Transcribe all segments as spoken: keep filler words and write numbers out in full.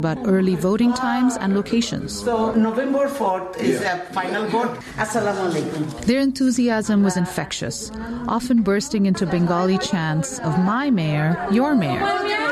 about early voting times and locations. So November fourth is yeah. a final vote. Assalamu alaikum. Their enthusiasm was infectious, often bursting into Bengali chants of my mayor, your mayor.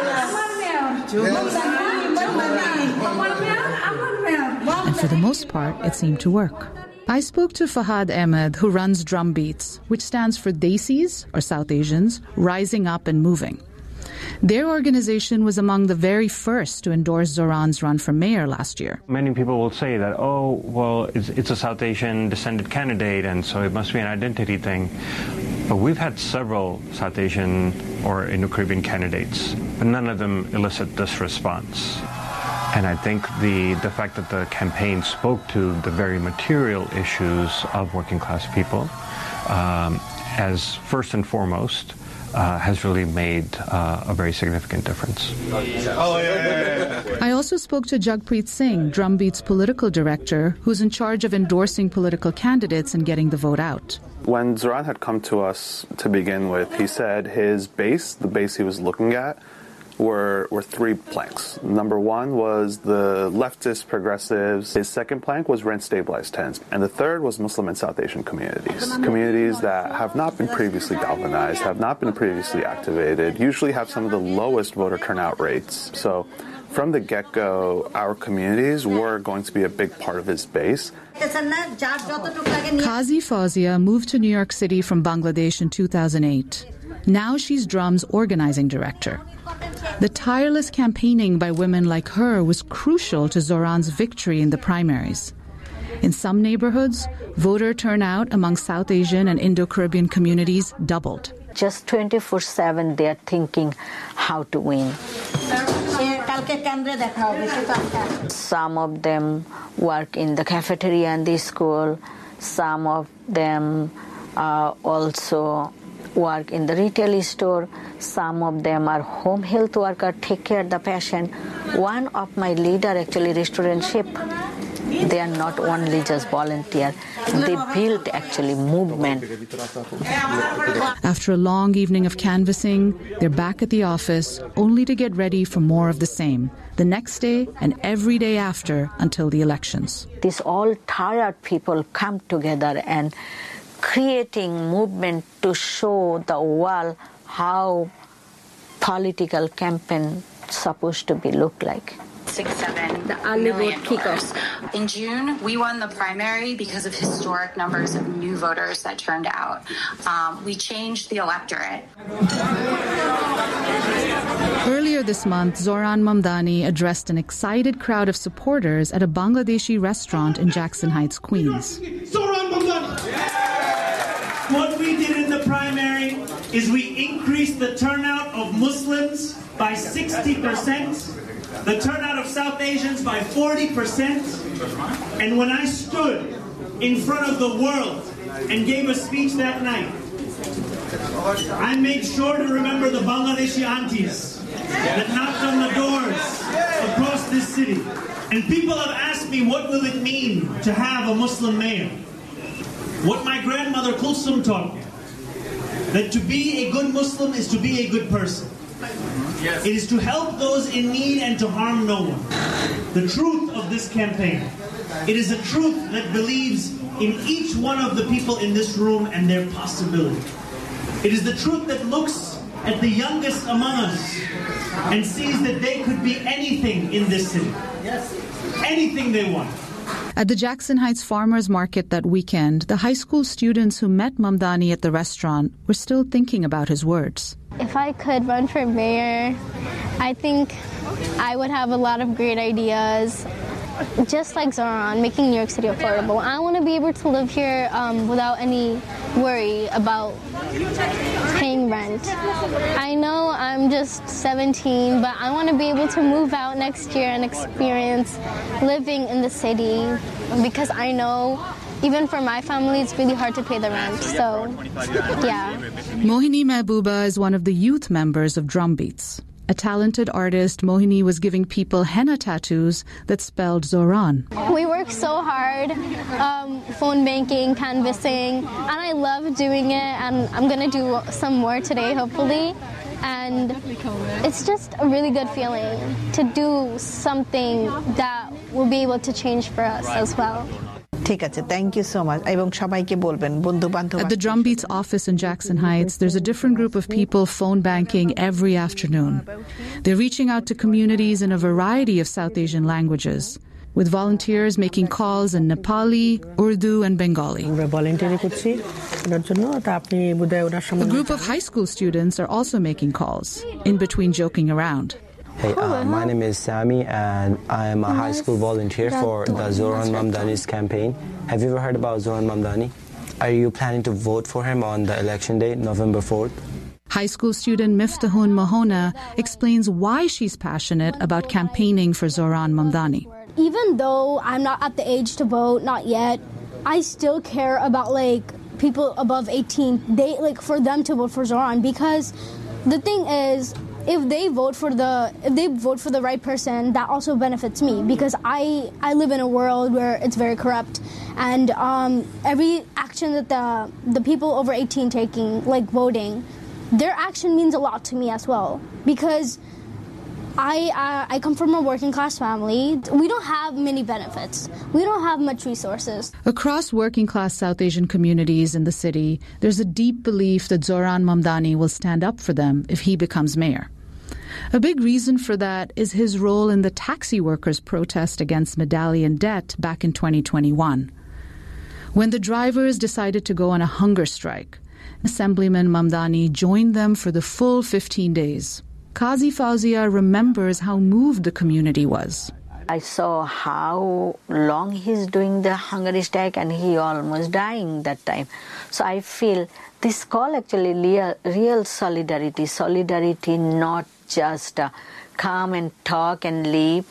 And for the most part, it seemed to work. I spoke to Fahad Ahmed, who runs Drumbeats, which stands for Desis, or South Asians, Rising Up and Moving. Their organization was among the very first to endorse Zohran's run for mayor last year. Many people will say that, oh, well, it's, it's a South Asian descended candidate, and so it must be an identity thing. But we've had several South Asian or Indo-Caribbean candidates, but none of them elicit this response. And I think the, the fact that the campaign spoke to the very material issues of working class people um, as first and foremost uh, has really made uh, a very significant difference. Oh, yeah, yeah, yeah. I also spoke to Jagpreet Singh, Drumbeat's political director, who's in charge of endorsing political candidates and getting the vote out. When Zohran had come to us to begin with, he said his base, the base he was looking at, Were, were three planks. Number one was the leftist progressives. His second plank was rent-stabilized tenants. And the third was Muslim and South Asian communities. Communities that have not been previously galvanized, have not been previously activated, usually have some of the lowest voter turnout rates. So from the get-go, our communities were going to be a big part of his base. Qazi Fawzia moved to New York City from Bangladesh in two thousand eight. Now she's Drum's organizing director. The tireless campaigning by women like her was crucial to Zohran's victory in the primaries. In some neighborhoods, voter turnout among South Asian and Indo-Caribbean communities doubled. Just twenty-four seven, they are thinking how to win. Some of them work in the cafeteria in the school. Some of them uh, also work in the retail store. Some of them are home health worker, take care of the patient. One of my leader actually restaurantship. They are not only just volunteer. They build actually movement. After a long evening of canvassing, they're back at the office only to get ready for more of the same. The next day and every day after until the elections. These all tired people come together and creating movement to show the world how political campaign supposed to be look like. Six, seven the early vote kickers. In June, we won the primary because of historic numbers of new voters that turned out. Um, we changed the electorate. Earlier this month, Zohran Mamdani addressed an excited crowd of supporters at a Bangladeshi restaurant in Jackson Heights, Queens. Zohran Mamdani! What we did in the primary is we increased the turnout of Muslims by sixty percent, the turnout of South Asians by forty percent, and when I stood in front of the world and gave a speech that night, I made sure to remember the Bangladeshi aunties that knocked on the doors across this city. And people have asked me, what will it mean to have a Muslim mayor? What my grandmother Kulsum taught me, that to be a good Muslim is to be a good person. Yes. It is to help those in need and to harm no one. The truth of this campaign, it is a truth that believes in each one of the people in this room and their possibility. It is the truth that looks at the youngest among us and sees that they could be anything in this city. Yes. Anything they want. At the Jackson Heights Farmers Market that weekend, the high school students who met Mamdani at the restaurant were still thinking about his words. If I could run for mayor, I think I would have a lot of great ideas. Just like Zohran, making New York City affordable. I want to be able to live here um, without any worry about paying rent. I know I'm just seventeen, but I want to be able to move out next year and experience living in the city because I know even for my family, it's really hard to pay the rent. So, yeah. Mohini Mehbooba is one of the youth members of Drumbeats. A talented artist, Mohini was giving people henna tattoos that spelled Zohran. We work so hard, um, phone banking, canvassing, and I love doing it, and I'm going to do some more today, hopefully. and it's just a really good feeling to do something that will be able to change for us as well. Thank you so much. At the Drumbeats office in Jackson Heights, there's a different group of people phone banking every afternoon. They're reaching out to communities in a variety of South Asian languages, with volunteers making calls in Nepali, Urdu, and Bengali. A group of high school students are also making calls, in between joking around. Hey, uh, my name is Sami, and I am a high school volunteer for the Zohran Mamdani's campaign. Have you ever heard about Zohran Mamdani? Are you planning to vote for him on the election day, November fourth? High school student Miftahun Mahona explains why she's passionate about campaigning for Zohran Mamdani. Even though I'm not at the age to vote, not yet, I still care about like people above eighteen. They like for them to vote for Zohran, because the thing is, if they vote for the if they vote for the right person, that also benefits me, because I I live in a world where it's very corrupt, and um, every action that the the people over eighteen taking, like voting, their action means a lot to me as well, because I uh, I come from a working class family. We don't have many benefits. We don't have much resources. Across working class South Asian communities in the city, there's a deep belief that Zohran Mamdani will stand up for them if he becomes mayor. A big reason for that is his role in the taxi workers' protest against medallion debt back in twenty twenty-one. When the drivers decided to go on a hunger strike, Assemblyman Mamdani joined them for the full fifteen days. Qazi Fauzia remembers how moved the community was. I saw how long he's doing the hunger strike, and he almost dying that time. So I feel this call actually real, real solidarity, solidarity not just uh, come and talk and leave.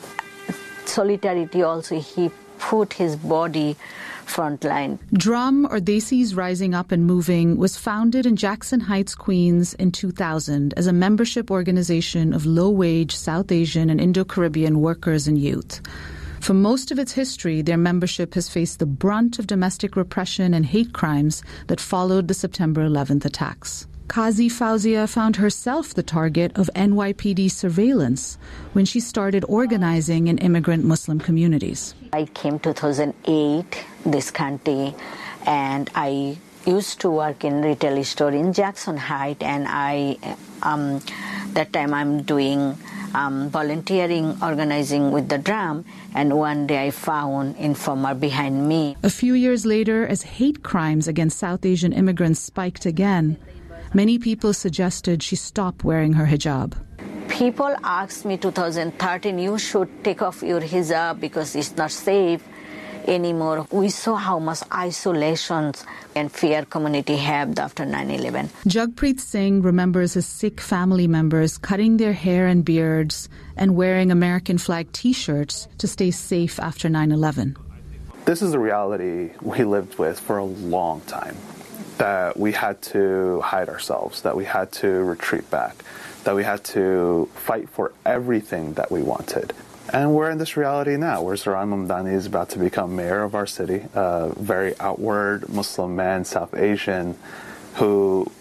Solidarity also, he put his body frontline. Drum, or Desis Rising Up and Moving, was founded in Jackson Heights, Queens in two thousand as a membership organization of low-wage South Asian and Indo-Caribbean workers and youth. For most of its history, their membership has faced the brunt of domestic repression and hate crimes that followed the September eleventh attacks. Qazi Fauzia found herself the target of N Y P D surveillance when she started organizing in immigrant Muslim communities. I came two thousand eight, this country, and I used to work in retail store in Jackson Heights, and I, um, that time I'm doing um, volunteering, organizing with the drum, and one day I found informer behind me. A few years later, as hate crimes against South Asian immigrants spiked again, many people suggested she stop wearing her hijab. People asked me two thousand thirteen, you should take off your hijab because it's not safe anymore. We saw how much isolation and fear community had after nine eleven. Jagpreet Singh remembers his Sikh family members cutting their hair and beards and wearing American flag T-shirts to stay safe after nine eleven. This is the reality we lived with for a long time. That we had to hide ourselves, that we had to retreat back, that we had to fight for everything that we wanted. And we're in this reality now, where Zohran Mamdani is about to become mayor of our city, a very outward Muslim man, South Asian, who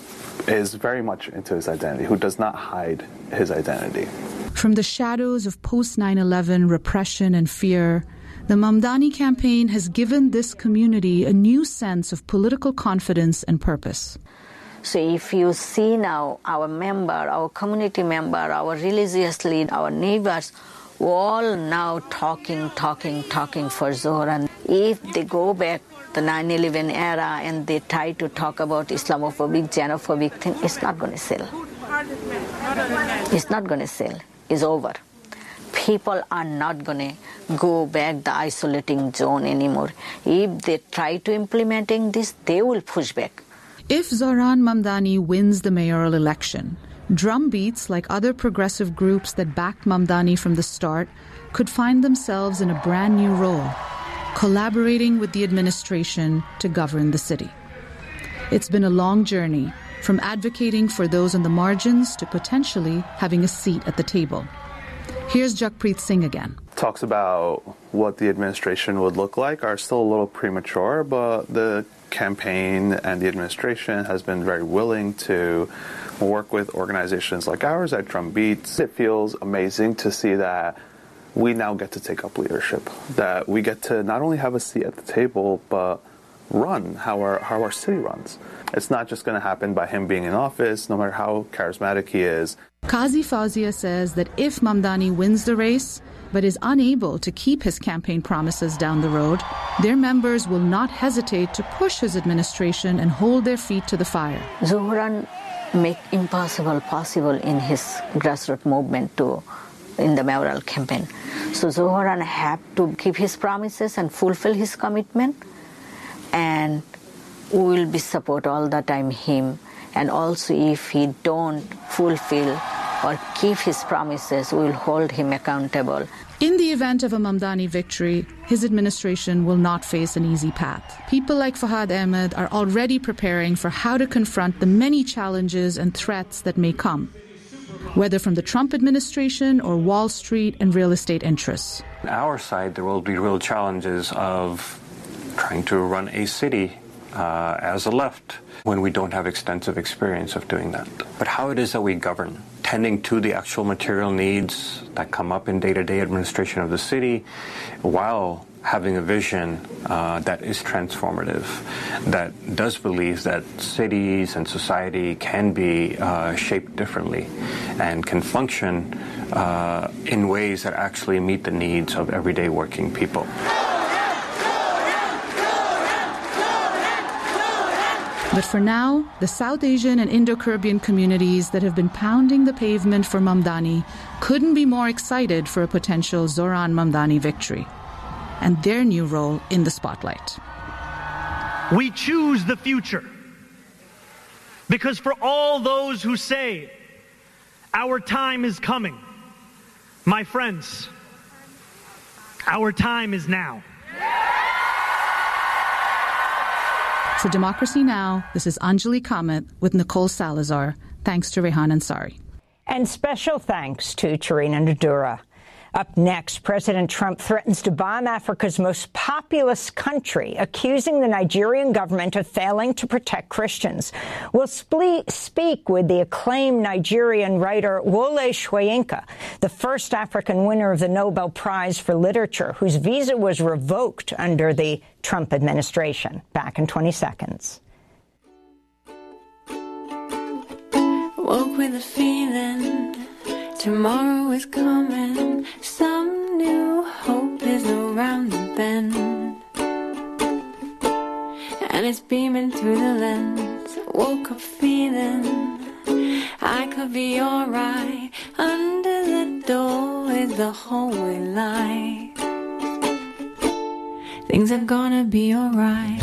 is very much into his identity, who does not hide his identity. From the shadows of post nine eleven repression and fear, the Mamdani campaign has given this community a new sense of political confidence and purpose. So if you see now our member, our community member, our religious leader, our neighbors, all now talking, talking, talking for Zohran. If they go back the nine eleven era and they try to talk about Islamophobic, xenophobic thing, it's not going to sell. It's not going to sell. It's over. People are not going to go back the isolating zone anymore. If they try to implementing this, they will push back. If Zohran Mamdani wins the mayoral election, Drumbeats, like other progressive groups that backed Mamdani from the start, could find themselves in a brand new role, collaborating with the administration to govern the city. It's been a long journey, from advocating for those on the margins to potentially having a seat at the table. Here's Jagpreet Singh again. talks about what the administration would look like are still a little premature, but the campaign and the administration has been very willing to work with organizations like ours at Drumbeats. It feels amazing to see that we now get to take up leadership, that we get to not only have a seat at the table, but run how our, how our city runs. It's not just going to happen by him being in office, no matter how charismatic he is. Qazi Fawzia says that if Mamdani wins the race, but is unable to keep his campaign promises down the road, their members will not hesitate to push his administration and hold their feet to the fire. Zohran make impossible possible in his grassroots movement to in the mayoral campaign. So Zohran have to keep his promises and fulfill his commitment, and we will be support all the time him. And also if he don't fulfill or keep his promises, we will hold him accountable. In the event of a Mamdani victory, his administration will not face an easy path. People like Fahad Ahmed are already preparing for how to confront the many challenges and threats that may come, whether from the Trump administration or Wall Street and real estate interests. On our side, there will be real challenges of trying to run a city uh, as a left when we don't have extensive experience of doing that. But how it is that we govern, tending to the actual material needs that come up in day-to-day administration of the city, while having a vision uh, that is transformative, that does believe that cities and society can be uh, shaped differently and can function uh, in ways that actually meet the needs of everyday working people. But for now, the South Asian and Indo-Caribbean communities that have been pounding the pavement for Mamdani couldn't be more excited for a potential Zohran Mamdani victory and their new role in the spotlight. We choose the future because for all those who say our time is coming, my friends, our time is now. For Democracy Now!, this is Anjali Kamat with Nicole Salazar. Thanks to Rehan Ansari. And special thanks to Tarina Nadura. Up next, President Trump threatens to bomb Africa's most populous country, accusing the Nigerian government of failing to protect Christians. We'll spe- speak with the acclaimed Nigerian writer Wole Soyinka, the first African winner of the Nobel Prize for Literature, whose visa was revoked under the Trump administration. Back in twenty seconds. Woke with a feeling tomorrow is coming, some new hope is around the bend, and it's beaming through the lens. Woke up feeling I could be alright. Under the door is the hallway light. Things are gonna be alright.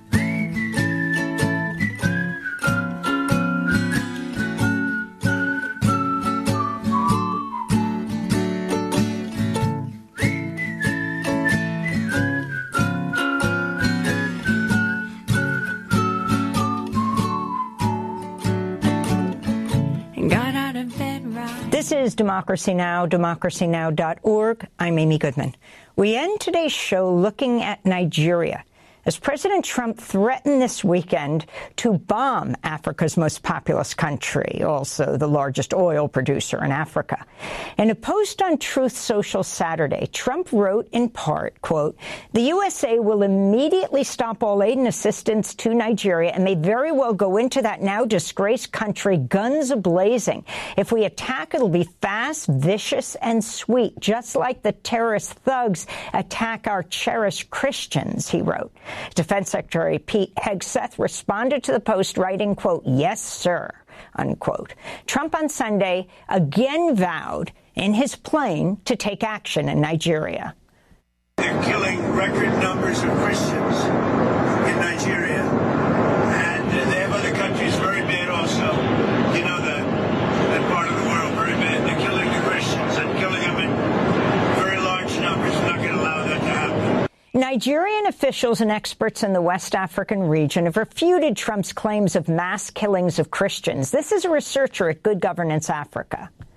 This is Democracy Now!, democracy now dot org. I'm Amy Goodman. We end today's show looking at Nigeria, as President Trump threatened this weekend to bomb Africa's most populous country, also the largest oil producer in Africa. In a post on Truth Social Saturday, Trump wrote in part, quote, "The U S A will immediately stop all aid and assistance to Nigeria and may very well go into that now disgraced country guns a-blazing. If we attack, it'll be fast, vicious, and sweet, just like the terrorist thugs attack our cherished Christians," he wrote. Defense Secretary Pete Hegseth responded to the post, writing, quote, "Yes, sir," unquote. Trump on Sunday again vowed in his plane to take action in Nigeria. They're killing record numbers of Christians in Nigeria, and uh, they have other countries very bad also. You know that, that part of the world very bad. They're killing the Christians and killing them in very large numbers. We're not going to allow that to happen. Nigerian officials and experts in the West African region have refuted Trump's claims of mass killings of Christians. This is a researcher at Good Governance Africa.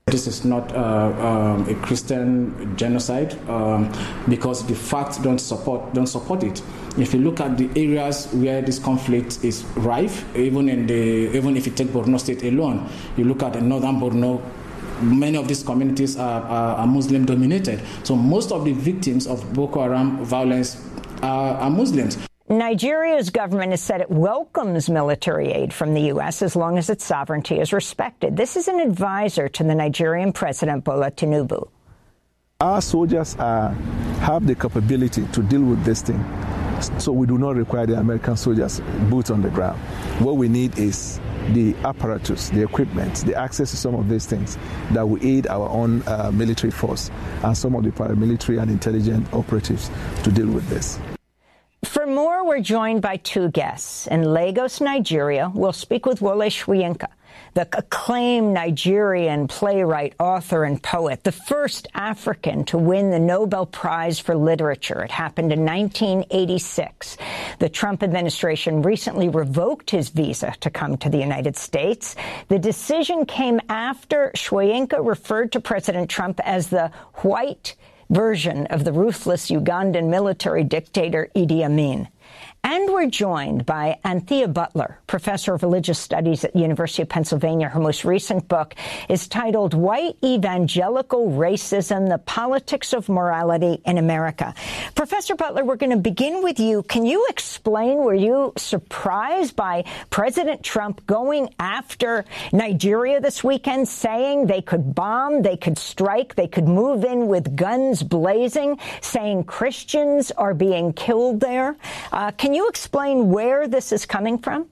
This is not uh, um, a Christian genocide um, because the facts don't support don't support it. If you look at the areas where this conflict is rife, even in the even if you take Borno State alone, you look at the northern Borno. Many of these communities are, are, are Muslim dominated. So most of the victims of Boko Haram violence are, are Muslims. Nigeria's government has said it welcomes military aid from the U S as long as its sovereignty is respected. This is an advisor to the Nigerian President Bola Tinubu. Our soldiers are, have the capability to deal with this thing, so we do not require the American soldiers boots on the ground. What we need is the apparatus, the equipment, the access to some of these things that will aid our own uh, military force and some of the paramilitary and intelligence operatives to deal with this. For more, we're joined by two guests. In Lagos, Nigeria, we'll speak with Wole Soyinka, the acclaimed Nigerian playwright, author, and poet, the first African to win the Nobel Prize for Literature. It happened in nineteen eighty-six. The Trump administration recently revoked his visa to come to the United States. The decision came after Soyinka referred to President Trump as the white version of the ruthless Ugandan military dictator Idi Amin. And we're joined by Anthea Butler, professor of religious studies at the University of Pennsylvania. Her most recent book is titled White Evangelical Racism, The Politics of Morality in America. Professor Butler, we're going to begin with you. Can you explain, were you surprised by President Trump going after Nigeria this weekend, saying they could bomb, they could strike, they could move in with guns blazing, saying Christians are being killed there? Uh, can you explain where this is coming from?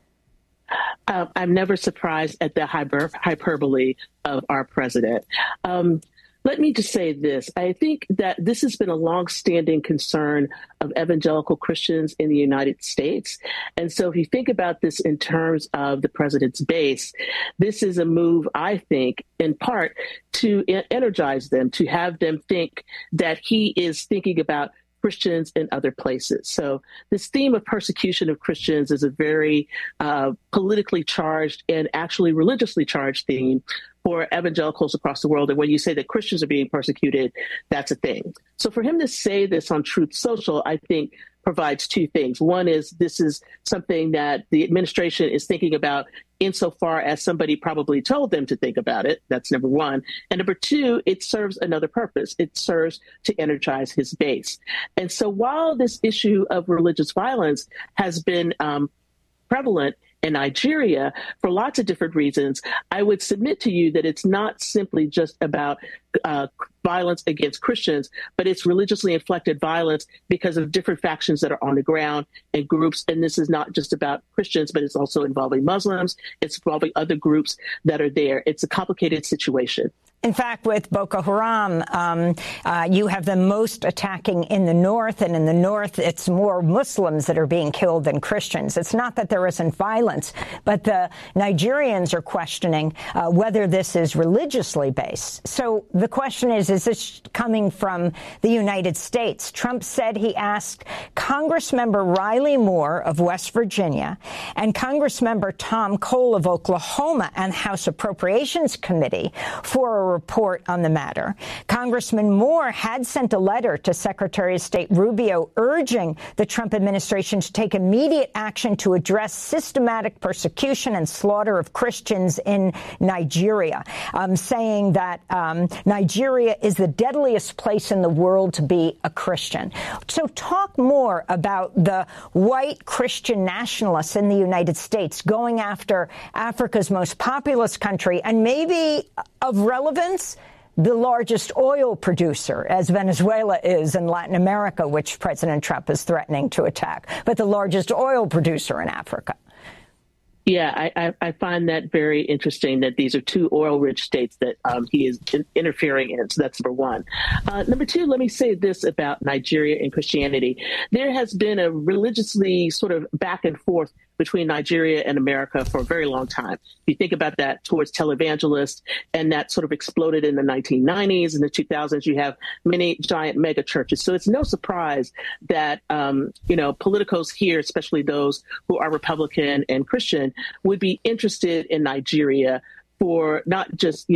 Uh, I'm never surprised at the hyper, hyperbole of our president. Um, let me just say this. I think that this has been a longstanding concern of evangelical Christians in the United States. And so if you think about this in terms of the president's base, this is a move, I think, in part to energize them, to have them think that he is thinking about Christians in other places. So this theme of persecution of Christians is a very uh, politically charged and actually religiously charged theme for evangelicals across the world. And when you say that Christians are being persecuted, that's a thing. So for him to say this on Truth Social, I think provides two things. One is this is something that the administration is thinking about insofar as somebody probably told them to think about it. That's number one. And number two, it serves another purpose. It serves to energize his base. And so while this issue of religious violence has been um, prevalent in Nigeria for lots of different reasons, I would submit to you that it's not simply just about uh, violence against Christians, but it's religiously inflected violence because of different factions that are on the ground and groups. And this is not just about Christians, but it's also involving Muslims. It's involving other groups that are there. It's a complicated situation. In fact, with Boko Haram, um, uh, you have them most attacking in the north, and in the north, it's more Muslims that are being killed than Christians. It's not that there isn't violence, but the Nigerians are questioning uh, whether this is religiously based. So the question is, is this coming from the United States? Trump said he asked Congressmember Riley Moore of West Virginia and Congressmember Tom Cole of Oklahoma and House Appropriations Committee for a report on the matter. Congressman Moore had sent a letter to Secretary of State Rubio urging the Trump administration to take immediate action to address systematic persecution and slaughter of Christians in Nigeria, um, saying that um, Nigeria is the deadliest place in the world to be a Christian. So talk more about the white Christian nationalists in the United States going after Africa's most populous country and maybe of relevance, the largest oil producer, as Venezuela is in Latin America, which President Trump is threatening to attack, but the largest oil producer in Africa. Yeah, I, I find that very interesting that these are two oil-rich states that um, he is in, interfering in. So that's number one. Uh, number two, let me say this about Nigeria and Christianity. There has been a religiously sort of back and forth between Nigeria and America for a very long time. If you think about that towards televangelists, and that sort of exploded in the nineteen nineties. In the two thousands, you have many giant mega churches. So it's no surprise that, um, you know, politicos here, especially those who are Republican and Christian, would be interested in Nigeria for not just, you know,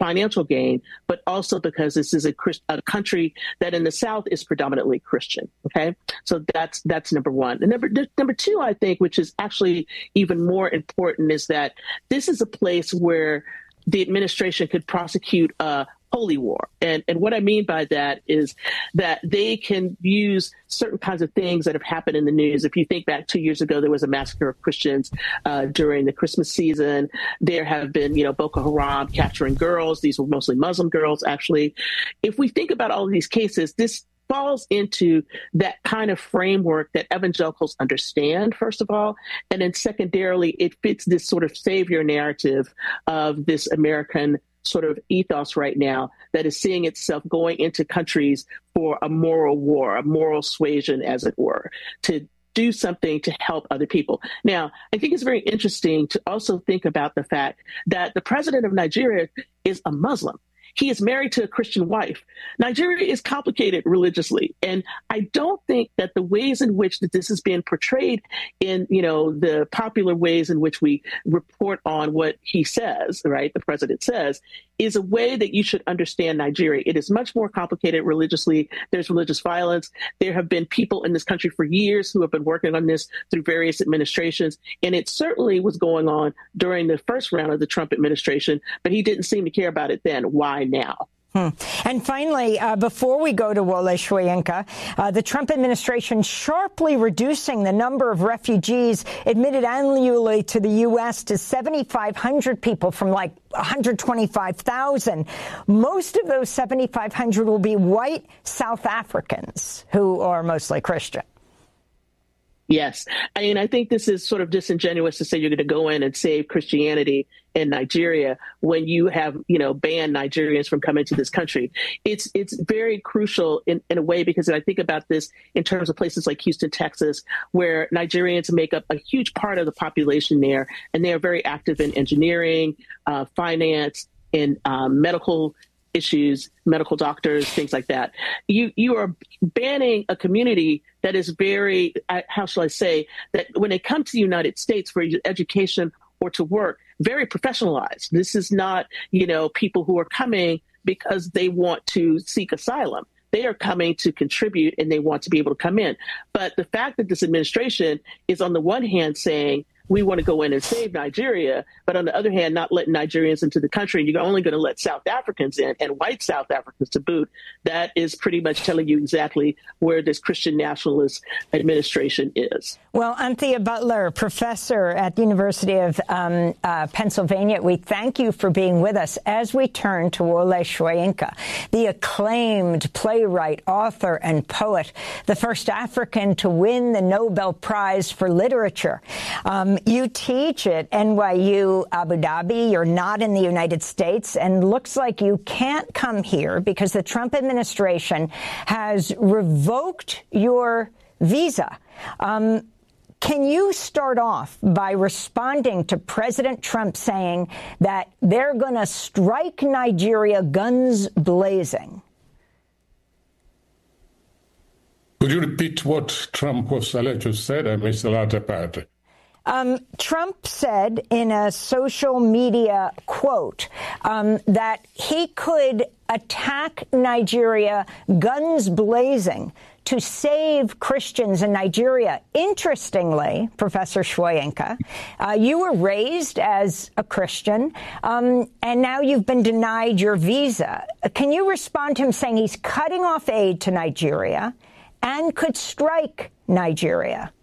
financial gain, but also because this is a, Christ- a country that in the South is predominantly Christian. Okay, so that's that's number one. And number number two, I think, which is actually even more important, is that this is a place where the administration could prosecute a holy war. And and what I mean by that is that they can use certain kinds of things that have happened in the news. If you think back two years ago, there was a massacre of Christians uh, during the Christmas season. There have been, you know, Boko Haram capturing girls. These were mostly Muslim girls, actually. If we think about all of these cases, this falls into that kind of framework that evangelicals understand, first of all, and then secondarily, it fits this sort of savior narrative of this American sort of ethos right now that is seeing itself going into countries for a moral war, a moral suasion, as it were, to do something to help other people. Now, I think it's very interesting to also think about the fact that the president of Nigeria is a Muslim. He is married to a Christian wife. Nigeria is complicated religiously. And I don't think that the ways in which that this is being portrayed in, you know, the popular ways in which we report on what he says, right, the president says, is a way that you should understand Nigeria. It is much more complicated religiously. There's religious violence. There have been people in this country for years who have been working on this through various administrations. And it certainly was going on during the first round of the Trump administration, but he didn't seem to care about it then. Why now? Hmm. And finally, uh, before we go to Wole Soyinka, uh, the Trump administration sharply reducing the number of refugees admitted annually to the U S to seventy-five hundred people from like one hundred twenty-five thousand. Most of those seventy-five hundred will be white South Africans who are mostly Christian. Yes. I mean, I think this is sort of disingenuous to say you're going to go in and save Christianity in Nigeria when you have, you know, banned Nigerians from coming to this country. It's it's very crucial in, in a way, because I think about this in terms of places like Houston, Texas, where Nigerians make up a huge part of the population there, and they are very active in engineering, uh, finance, in um, medical issues, medical doctors, things like that. You you are banning a community that is very, how shall I say, that when they come to the United States for education or to work, very professionalized. This is not, you know, people who are coming because they want to seek asylum. They are coming to contribute and they want to be able to come in. But the fact that this administration is on the one hand saying, we want to go in and save Nigeria, but on the other hand, not letting Nigerians into the country, and you're only going to let South Africans in, and white South Africans to boot, that is pretty much telling you exactly where this Christian nationalist administration is. Well, Anthea Butler, professor at the University of um, uh, Pennsylvania, we thank you for being with us as we turn to Wole Soyinka, the acclaimed playwright, author, and poet, the first African to win the Nobel Prize for Literature. Um, you teach at N Y U Abu Dhabi. You're not in the United States, and looks like you can't come here because the Trump administration has revoked your visa. Um, Can you start off by responding to President Trump saying that they're going to strike Nigeria guns blazing? Could you repeat what Trump was alleged to said? I missed the latter part. Um, Trump said in a social media quote um, that he could attack Nigeria guns blazing to save Christians in Nigeria. Interestingly, Professor Soyinka, uh, you were raised as a Christian, um, and now you've been denied your visa. Can you respond to him saying he's cutting off aid to Nigeria and could strike Nigeria?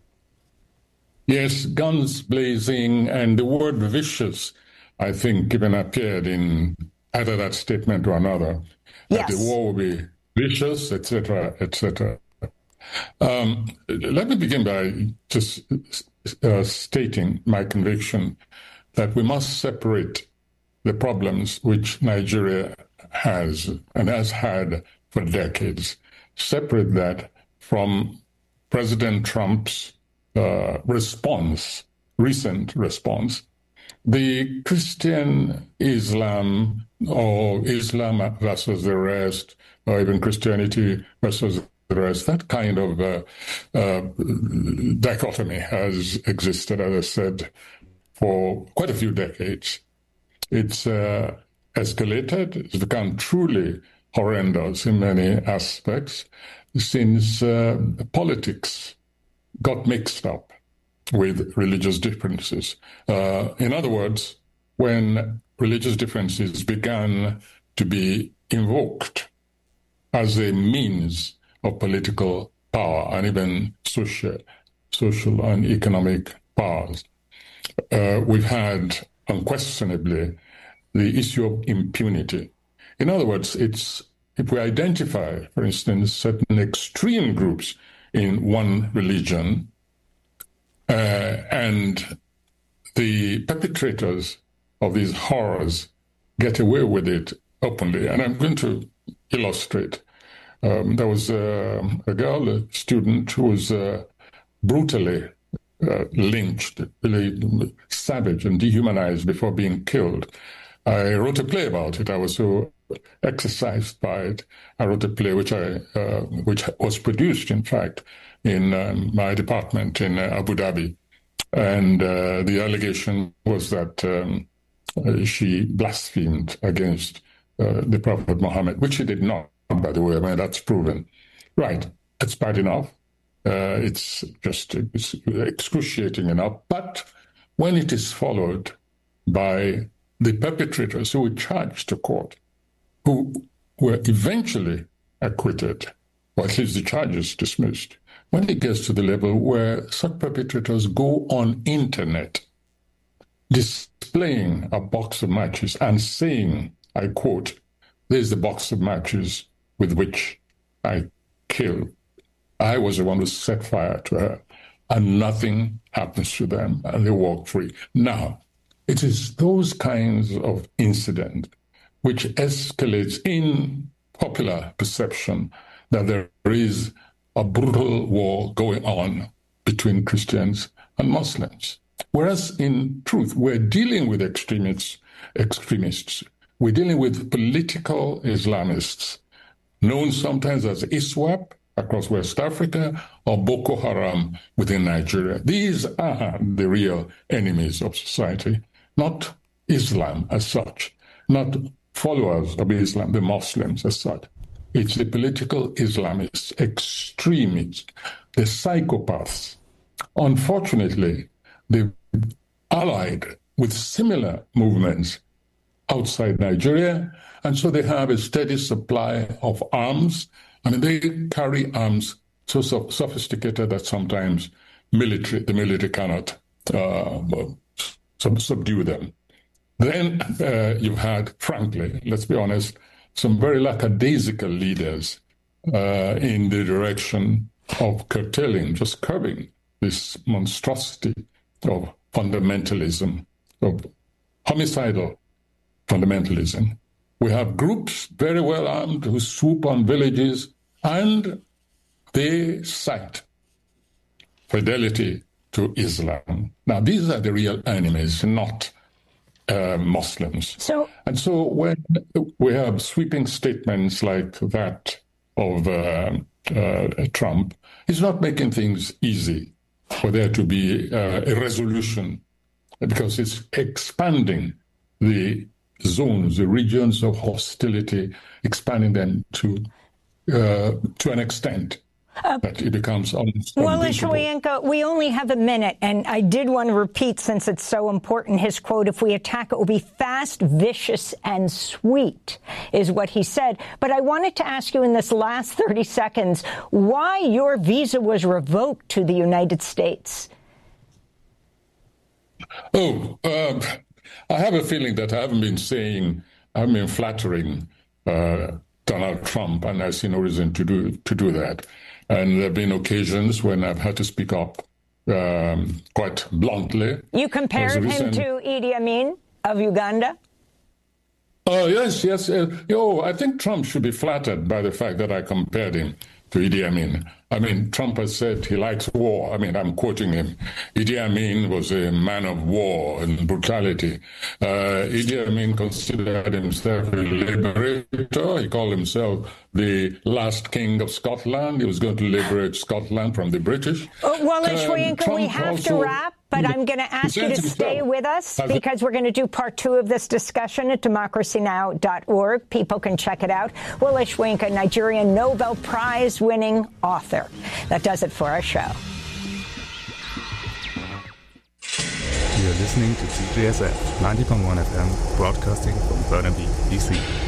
Yes, guns blazing, and the word vicious, I think, even appeared in either that statement or another. Yes. That the war will be vicious, et cetera, et cetera. Um, let me begin by just uh, stating my conviction that we must separate the problems which Nigeria has and has had for decades, separate that from President Trump's uh, response, recent response. The Christian Islam or Islam versus the rest, or even Christianity versus the rest, that kind of uh, uh, dichotomy has existed, as I said, for quite a few decades. It's uh, escalated. It's become truly horrendous in many aspects since uh, politics got mixed up with religious differences. Uh, in other words, when religious differences began to be invoked as a means of political power and even social, social and economic powers, uh, we've had unquestionably the issue of impunity. In other words, it's if we identify, for instance, certain extreme groups in one religion, uh, and the perpetrators of these horrors get away with it openly. And I'm going to illustrate. Um, there was a, a girl, a student, who was uh, brutally uh, lynched, really savage and dehumanized before being killed. I wrote a play about it. I was so exercised by it. I wrote a play which I uh, which was produced, in fact, in um, my department in uh, Abu Dhabi. And uh, the allegation was that um, uh, she blasphemed against uh, the Prophet Muhammad, which she did not, by the way. I mean, that's proven. Right. It's bad enough. Uh, it's just it's excruciating enough. But when it is followed by the perpetrators who were charged to court, who were eventually acquitted, or at least the charges dismissed, when it gets to the level where such perpetrators go on internet displaying a box of matches and saying, I quote, "There's the box of matches with which I kill. I was the one who set fire to her," and nothing happens to them, and they walk free. Now, it is those kinds of incidents which escalates in popular perception that there is a brutal war going on between Christians and Muslims. Whereas in truth, we're dealing with extremists, extremists. We're dealing with political Islamists, known sometimes as ISWAP across West Africa or Boko Haram within Nigeria. These are the real enemies of society, not Islam as such, not followers of Islam, the Muslims as such. It's the political Islamists, extremists, the psychopaths. Unfortunately, they've allied with similar movements outside Nigeria, and so they have a steady supply of arms. I mean, they carry arms so sophisticated that sometimes military, the military cannot uh, sub- subdue them. Then uh, you had, frankly, let's be honest, some very lackadaisical leaders uh, in the direction of curtailing, just curbing this monstrosity of fundamentalism, of homicidal fundamentalism. We have groups very well armed who swoop on villages and they cite fidelity to Islam. Now, these are the real enemies, not uh, Muslims. So, and so when we have sweeping statements like that of uh, uh, Trump, he's not making things easy for there to be uh, a resolution, because it's expanding the zones, the regions of hostility, expanding them to uh, to an extent uh, that it becomes almost Well, Lyshoyenko, we only have a minute, and I did want to repeat, since it's so important, his quote, "If we attack, it will be fast, vicious, and sweet," is what he said. But I wanted to ask you in this last thirty seconds why your visa was revoked to the United States. Oh, uh, I have a feeling that I haven't been saying, I haven't been flattering uh, Donald Trump, and I see no reason to do to do that. And there have been occasions when I've had to speak up um, quite bluntly. You compared him recent... to Idi Amin of Uganda? Oh, yes, yes. Uh, oh, I think Trump should be flattered by the fact that I compared him to Idi Amin. I mean, Trump has said he likes war. I mean, I'm quoting him. Idi Amin was a man of war and brutality. Uh, Idi Amin considered himself a liberator. He called himself the last king of Scotland. He was going to liberate Scotland from the British. Oh, well, Lyshoyenko, um, we have also... to wrap. but I'm going to ask you to stay with us because we're going to do part two of this discussion at democracy now dot org. People can check it out. Wole Soyinka, Nigerian Nobel Prize-winning author. That does it for our show. You're listening to T J S F ninety point one F M, broadcasting from Burnaby, D C